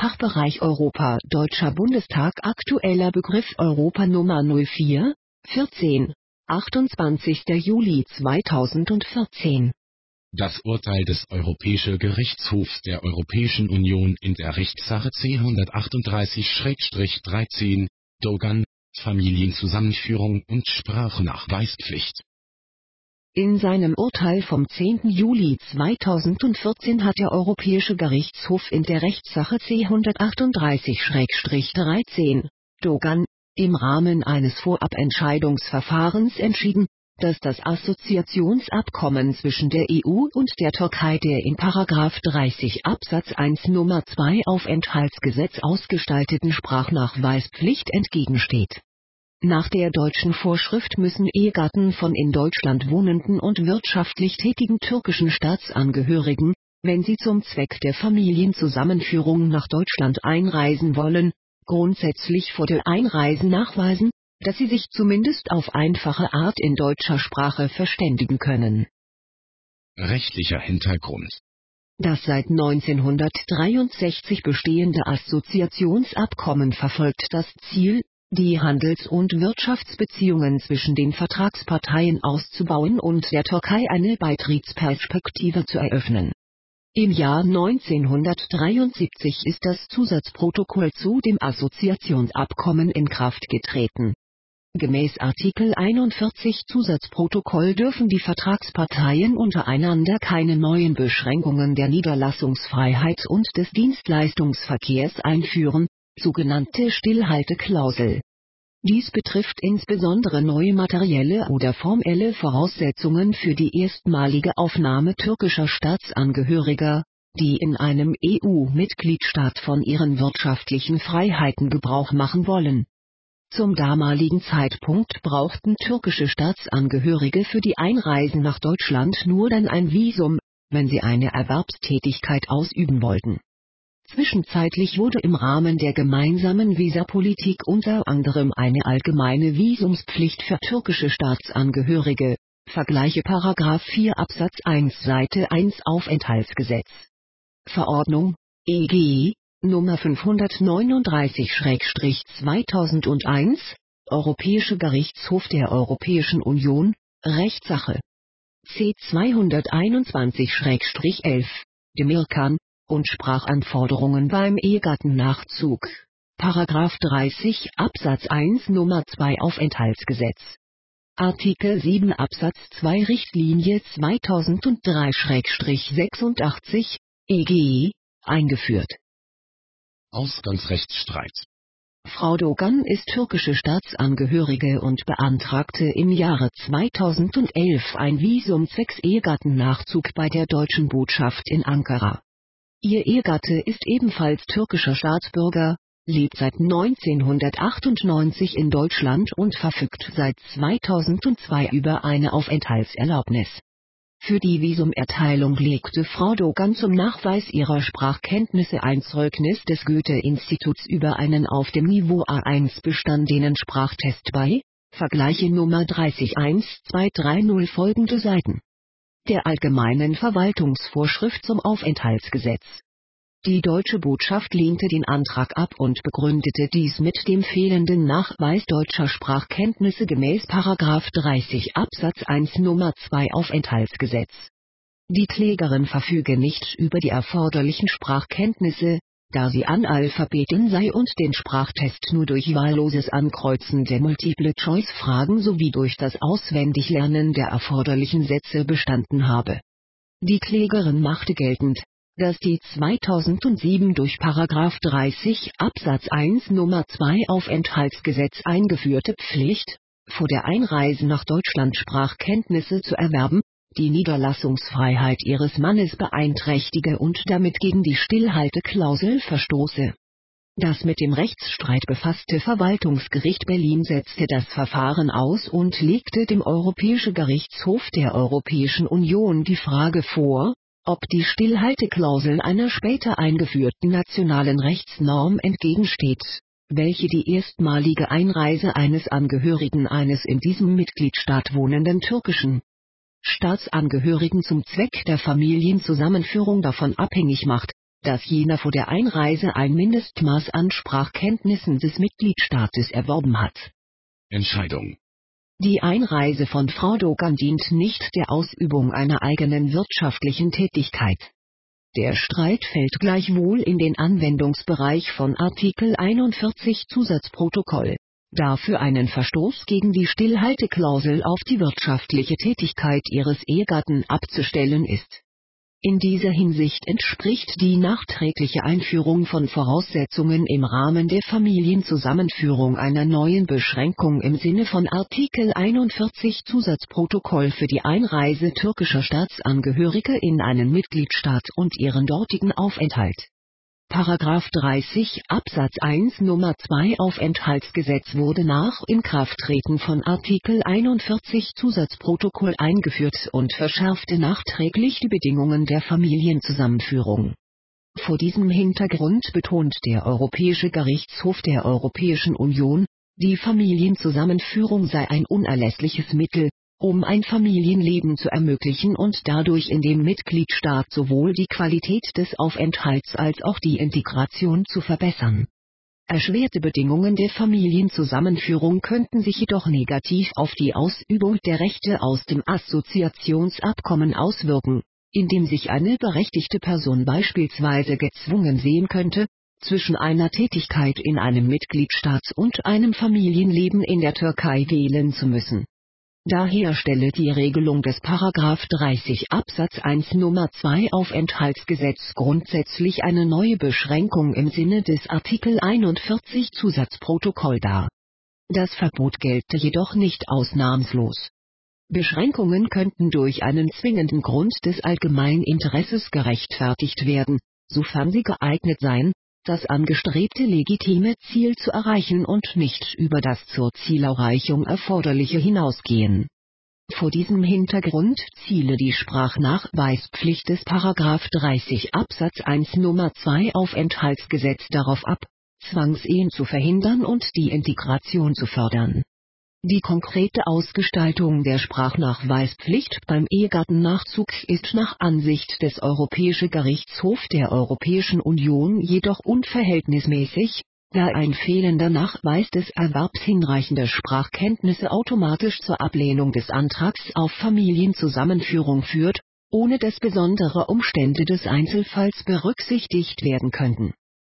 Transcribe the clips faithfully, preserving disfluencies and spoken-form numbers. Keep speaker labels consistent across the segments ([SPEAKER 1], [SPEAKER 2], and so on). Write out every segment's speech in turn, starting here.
[SPEAKER 1] Fachbereich Europa Deutscher Bundestag Aktueller Begriff Europa Nummer null vier vierzehn achtundzwanzigster Juli zweitausendvierzehn.
[SPEAKER 2] Das Urteil des Europäischen Gerichtshofs der Europäischen Union in der Rechtssache C hundertachtunddreißig dreizehn, Dogan, Familienzusammenführung und Sprachnachweispflicht.
[SPEAKER 1] In seinem Urteil vom zehnten Juli zweitausendvierzehn hat der Europäische Gerichtshof in der Rechtssache C hundertachtunddreißig dreizehn, Dogan, im Rahmen eines Vorabentscheidungsverfahrens entschieden, dass das Assoziationsabkommen zwischen der E U und der Türkei der in Paragraph dreißig Absatz eins Nummer zwei Aufenthaltsgesetz ausgestalteten Sprachnachweispflicht entgegensteht. Nach der deutschen Vorschrift müssen Ehegatten von in Deutschland wohnenden und wirtschaftlich tätigen türkischen Staatsangehörigen, wenn sie zum Zweck der Familienzusammenführung nach Deutschland einreisen wollen, grundsätzlich vor der Einreise nachweisen, dass sie sich zumindest auf einfache Art in deutscher Sprache verständigen können.
[SPEAKER 2] Rechtlicher Hintergrund.
[SPEAKER 1] Das seit neunzehnhundertdreiundsechzig bestehende Assoziationsabkommen verfolgt das Ziel, die Handels- und Wirtschaftsbeziehungen zwischen den Vertragsparteien auszubauen und der Türkei eine Beitrittsperspektive zu eröffnen. Im Jahr neunzehnhundertdreiundsiebzig ist das Zusatzprotokoll zu dem Assoziationsabkommen in Kraft getreten. Gemäß Artikel einundvierzig Zusatzprotokoll dürfen die Vertragsparteien untereinander keine neuen Beschränkungen der Niederlassungsfreiheit und des Dienstleistungsverkehrs einführen, sogenannte Stillhalteklausel. Dies betrifft insbesondere neue materielle oder formelle Voraussetzungen für die erstmalige Aufnahme türkischer Staatsangehöriger, die in einem E U-Mitgliedstaat von ihren wirtschaftlichen Freiheiten Gebrauch machen wollen. Zum damaligen Zeitpunkt brauchten türkische Staatsangehörige für die Einreisen nach Deutschland nur dann ein Visum, wenn sie eine Erwerbstätigkeit ausüben wollten. Zwischenzeitlich wurde im Rahmen der gemeinsamen Visapolitik unter anderem eine allgemeine Visumspflicht für türkische Staatsangehörige, vergleiche Paragraph vier Absatz eins Seite eins Aufenthaltsgesetz. Verordnung, E G, Nummer fünfhundertneununddreißig zweitausendeins, Europäischer Gerichtshof der Europäischen Union, Rechtssache C zweihunderteinundzwanzig elf, Demirkan, und Sprachanforderungen beim Ehegattennachzug, Paragraph dreißig Absatz eins Nummer zwei Aufenthaltsgesetz. Artikel sieben Absatz zwei Richtlinie zweitausenddrei sechsundachtzig, E G, eingeführt.
[SPEAKER 2] Ausgangsrechtsstreit.
[SPEAKER 1] Frau Dogan ist türkische Staatsangehörige und beantragte im Jahre zweitausendelf ein Visum zwecks Ehegattennachzug bei der deutschen Botschaft in Ankara. Ihr Ehegatte ist ebenfalls türkischer Staatsbürger, lebt seit neunzehnhundertachtundneunzig in Deutschland und verfügt seit zweitausendzwei über eine Aufenthaltserlaubnis. Für die Visumerteilung legte Frau Dogan zum Nachweis ihrer Sprachkenntnisse ein Zeugnis des Goethe-Instituts über einen auf dem Niveau A eins bestandenen Sprachtest bei, vergleiche Nummer dreißig zwölfhundertdreißig folgende Seiten. Der Allgemeinen Verwaltungsvorschrift zum Aufenthaltsgesetz. Die deutsche Botschaft lehnte den Antrag ab und begründete dies mit dem fehlenden Nachweis deutscher Sprachkenntnisse gemäß Paragraph dreißig Absatz eins Nummer zwei Aufenthaltsgesetz. Die Klägerin verfüge nicht über die erforderlichen Sprachkenntnisse, da sie Analphabetin sei und den Sprachtest nur durch wahlloses Ankreuzen der Multiple-Choice-Fragen sowie durch das Auswendiglernen der erforderlichen Sätze bestanden habe. Die Klägerin machte geltend, dass die zweitausendsieben durch Paragraph dreißig Absatz eins Nummer zwei Aufenthaltsgesetz eingeführte Pflicht, vor der Einreise nach Deutschland Sprachkenntnisse zu erwerben, die Niederlassungsfreiheit ihres Mannes beeinträchtige und damit gegen die Stillhalteklausel verstoße. Das mit dem Rechtsstreit befasste Verwaltungsgericht Berlin setzte das Verfahren aus und legte dem Europäischen Gerichtshof der Europäischen Union die Frage vor, ob die Stillhalteklausel einer später eingeführten nationalen Rechtsnorm entgegensteht, welche die erstmalige Einreise eines Angehörigen eines in diesem Mitgliedstaat wohnenden türkischen Staatsangehörigen zum Zweck der Familienzusammenführung davon abhängig macht, dass jener vor der Einreise ein Mindestmaß an Sprachkenntnissen des Mitgliedstaates erworben hat.
[SPEAKER 2] Entscheidung.
[SPEAKER 1] Die Einreise von Frau Dogan dient nicht der Ausübung einer eigenen wirtschaftlichen Tätigkeit. Der Streit fällt gleichwohl in den Anwendungsbereich von Artikel einundvierzig Zusatzprotokoll, da für einen Verstoß gegen die Stillhalteklausel auf die wirtschaftliche Tätigkeit ihres Ehegatten abzustellen ist. In dieser Hinsicht entspricht die nachträgliche Einführung von Voraussetzungen im Rahmen der Familienzusammenführung einer neuen Beschränkung im Sinne von Artikel einundvierzig Zusatzprotokoll für die Einreise türkischer Staatsangehörige in einen Mitgliedstaat und ihren dortigen Aufenthalt. Paragraph dreißig Absatz eins Nummer zwei Aufenthaltsgesetz wurde nach Inkrafttreten von Artikel einundvierzig Zusatzprotokoll eingeführt und verschärfte nachträglich die Bedingungen der Familienzusammenführung. Vor diesem Hintergrund betont der Europäische Gerichtshof der Europäischen Union, die Familienzusammenführung sei ein unerlässliches Mittel, um ein Familienleben zu ermöglichen und dadurch in dem Mitgliedstaat sowohl die Qualität des Aufenthalts als auch die Integration zu verbessern. Erschwerte Bedingungen der Familienzusammenführung könnten sich jedoch negativ auf die Ausübung der Rechte aus dem Assoziationsabkommen auswirken, indem sich eine berechtigte Person beispielsweise gezwungen sehen könnte, zwischen einer Tätigkeit in einem Mitgliedstaat und einem Familienleben in der Türkei wählen zu müssen. Daher stelle die Regelung des Paragraph dreißig Absatz eins Nummer zwei Aufenthaltsgesetz grundsätzlich eine neue Beschränkung im Sinne des Artikel einundvierzig Zusatzprotokoll dar. Das Verbot gelte jedoch nicht ausnahmslos. Beschränkungen könnten durch einen zwingenden Grund des allgemeinen Interesses gerechtfertigt werden, sofern sie geeignet seien, das angestrebte legitime Ziel zu erreichen und nicht über das zur Zielerreichung Erforderliche hinausgehen. Vor diesem Hintergrund ziele die Sprachnachweispflicht des Paragraph dreißig Absatz eins Nummer zwei Aufenthaltsgesetz darauf ab, Zwangsehen zu verhindern und die Integration zu fördern. Die konkrete Ausgestaltung der Sprachnachweispflicht beim Ehegattennachzug ist nach Ansicht des Europäischen Gerichtshofs der Europäischen Union jedoch unverhältnismäßig, da ein fehlender Nachweis des Erwerbs hinreichender Sprachkenntnisse automatisch zur Ablehnung des Antrags auf Familienzusammenführung führt, ohne dass besondere Umstände des Einzelfalls berücksichtigt werden könnten.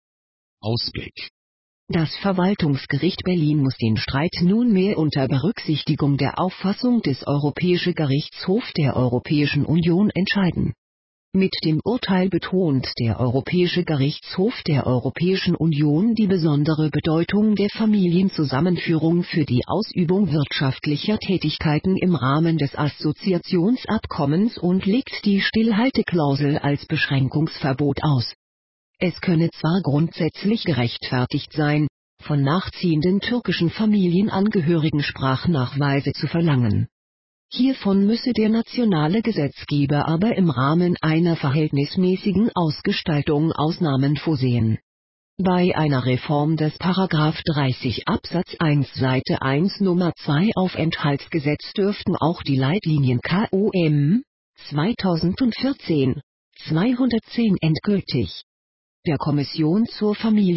[SPEAKER 2] Ausblick.
[SPEAKER 1] Das Verwaltungsgericht Berlin muss den Streit nunmehr unter Berücksichtigung der Auffassung des Europäischen Gerichtshofs der Europäischen Union entscheiden. Mit dem Urteil betont der Europäische Gerichtshof der Europäischen Union die besondere Bedeutung der Familienzusammenführung für die Ausübung wirtschaftlicher Tätigkeiten im Rahmen des Assoziationsabkommens und legt die Stillhalteklausel als Beschränkungsverbot aus. Es könne zwar grundsätzlich gerechtfertigt sein, von nachziehenden türkischen Familienangehörigen Sprachnachweise zu verlangen. Hiervon müsse der nationale Gesetzgeber aber im Rahmen einer verhältnismäßigen Ausgestaltung Ausnahmen vorsehen. Bei einer Reform des Paragraph dreißig Absatz eins Seite eins Nummer zwei Aufenthaltsgesetz dürften auch die Leitlinien K O M zweitausendvierzehn zweihundertzehn endgültig der Kommission zur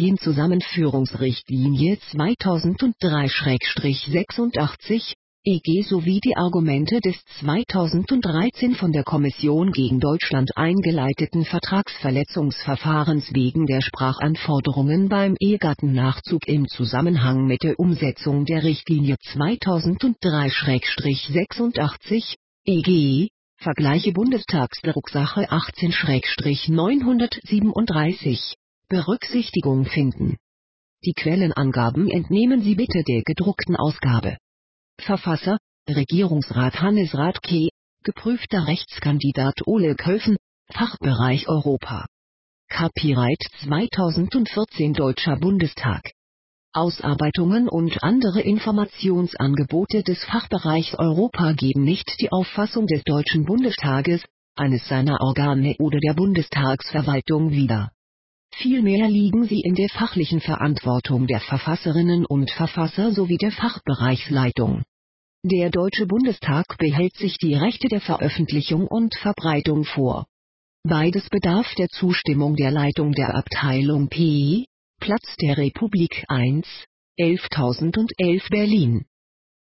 [SPEAKER 1] Familienzusammenführungsrichtlinie zweitausenddrei sechsundachtzig E G sowie die Argumente des zweitausenddreizehn von der Kommission gegen Deutschland eingeleiteten Vertragsverletzungsverfahrens wegen der Sprachanforderungen beim Ehegattennachzug im Zusammenhang mit der Umsetzung der Richtlinie zweitausenddrei sechsundachtzig E G, Vergleiche Bundestagsdrucksache achtzehn neunhundertsiebenunddreißig, Berücksichtigung finden. Die Quellenangaben entnehmen Sie bitte der gedruckten Ausgabe. Verfasser: Regierungsrat Hannes Rathke, geprüfter Rechtskandidat Ole Kölfen, Fachbereich Europa. Copyright zweitausendvierzehn Deutscher Bundestag. Ausarbeitungen und andere Informationsangebote des Fachbereichs Europa geben nicht die Auffassung des Deutschen Bundestages, eines seiner Organe oder der Bundestagsverwaltung wider. Vielmehr liegen sie in der fachlichen Verantwortung der Verfasserinnen und Verfasser sowie der Fachbereichsleitung. Der Deutsche Bundestag behält sich die Rechte der Veröffentlichung und Verbreitung vor. Beides bedarf der Zustimmung der Leitung der Abteilung P. Platz der Republik eins, elftausendundelf Berlin.